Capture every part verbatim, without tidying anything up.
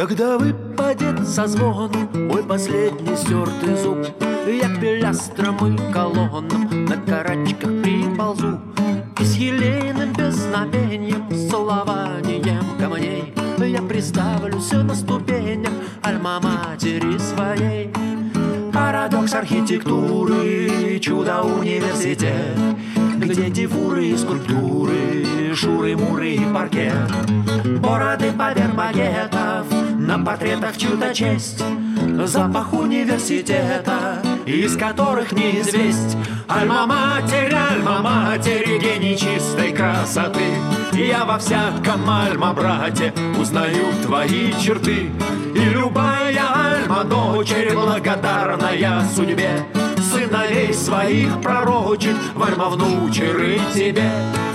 Когда выпадет со звоном мой последний стертый зуб, я к пилястрам и колоннам на карачках приползу, и с елейным песнопением, с целованием камней я приставлюсь на ступенях альма-матери своей. Парадокс архитектуры, чудо-университет, где дифуры и скульптуры, шуры-муры и паркет, бороды поверх багетов, на портретах чью-то честь, запах университета, из которых неизвесть. Альма-матери, альма-матери, гений чистой красоты, я во всяком альма-брате узнаю твои черты. И любая альма-дочерь, благодарная судьбе, сыновей своих пророчит в альма-внучеры тебе.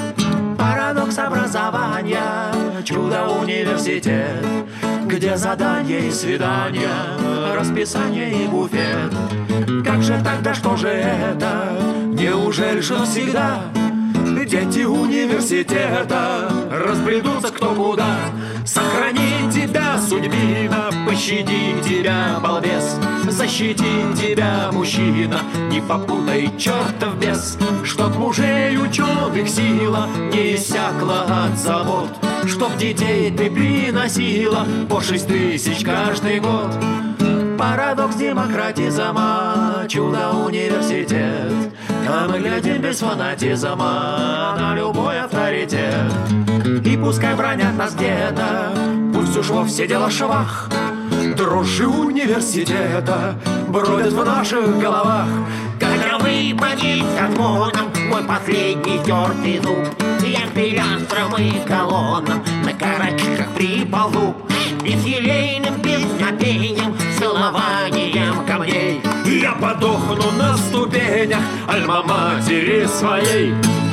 Парадокс образования, чудо-университет, где задания и свидания, расписание и буфет. Как же тогда, что же это? Неужели же навсегда дети университета разбредутся кто куда? Сохрани тебя, судьбина, пощади тебя, балбес, защити тебя, мужчина, не попутай чертов бес. Чтоб мужей ученых сила не иссякла от забот, чтоб детей ты приносила по шесть тысяч каждый год. Парадокс демократизма, чудо-университет, а мы глядим без фанатизма на любой авторитет. И пускай бронят нас где-то, пусть уж вовсе дело швах, дрожжи университета бродят в наших головах. Когда выпадет со звоном мой последний стертый зуб, я к пилястрам и колоннам на карачках приползу, и с елейным песнопением, целованием камней я подохну на ступенях альма-матери своей.